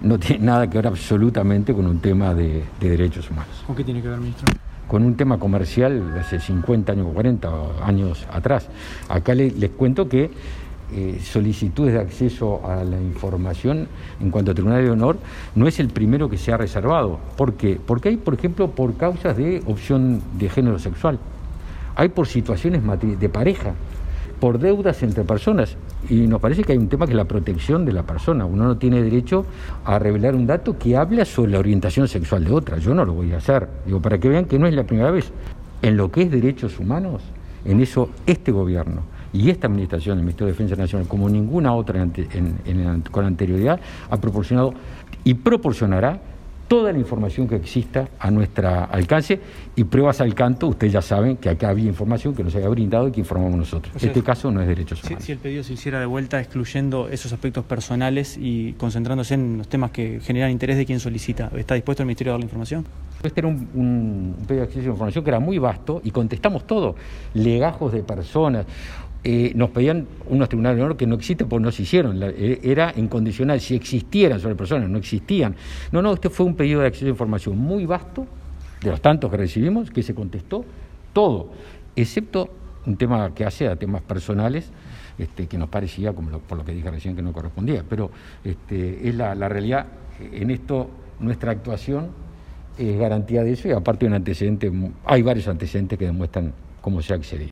no tiene nada que ver absolutamente con un tema de derechos humanos. ¿Con qué tiene que ver, ministro? Con un tema comercial de hace 50 años o 40 años atrás. Acá les cuento que solicitudes de acceso a la información en cuanto a Tribunal de Honor no es el primero que se ha reservado. ¿Por qué? Porque hay, por ejemplo, por causas de opción de género sexual, hay por situaciones de pareja, por deudas entre personas, y nos parece que hay un tema que es la protección de la persona. Uno no tiene derecho a revelar un dato que habla sobre la orientación sexual de otra. Yo no lo voy a hacer, digo, para que vean que no es la primera vez. En lo que es derechos humanos, en eso este gobierno y esta administración del Ministerio de Defensa Nacional, como ninguna otra con anterioridad, ha proporcionado y proporcionará toda la información que exista a nuestro alcance, y pruebas al canto. Ustedes ya saben que acá había información que nos había brindado y que informamos nosotros. Este caso no es derechos humanos. Si el pedido se hiciera de vuelta excluyendo esos aspectos personales y concentrándose en los temas que generan interés de quien solicita, ¿está dispuesto el Ministerio a dar la información? Este era un pedido de acceso a información que era muy vasto y contestamos todo, legajos de personas. Nos pedían unos tribunales de honor que no existen porque no se hicieron, era incondicional, si existieran sobre personas, no existían. No, este fue un pedido de acceso a información muy vasto, de los tantos que recibimos, que se contestó todo, excepto un tema que hace a temas personales, que nos parecía, por lo que dije recién, que no correspondía, pero es la realidad. En esto nuestra actuación es garantía de eso, y aparte hay varios antecedentes que demuestran cómo se ha accedido.